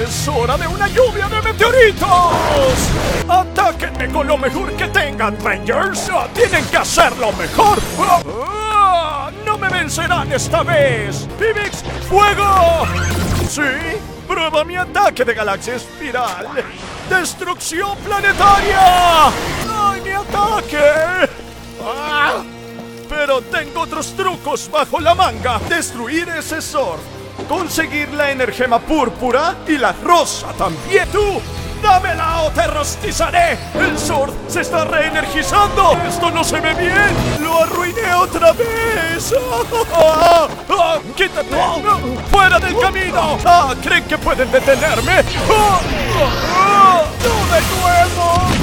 ¡Es hora de una lluvia de meteoritos! ¡Atáquenme con lo mejor que tengan, Rangers! ¡Tienen que hacerlo mejor! ¡No me vencerán esta vez! ¡Pibix, fuego! ¡Sí! ¡Prueba mi ataque de galaxia espiral! ¡Destrucción planetaria! ¡Ay, mi ataque! ¡Ah! Pero tengo otros trucos bajo la manga. Destruir ese Zord, conseguir la energema púrpura y la rosa también. ¡Tú! ¡Dámela o te rostizaré! ¡El Zord se está reenergizando! ¡Esto no se ve bien! ¡Lo arruiné otra vez! ¡Quítate! ¡Fuera del camino! ¿Creen que pueden detenerme? ¡No de nuevo!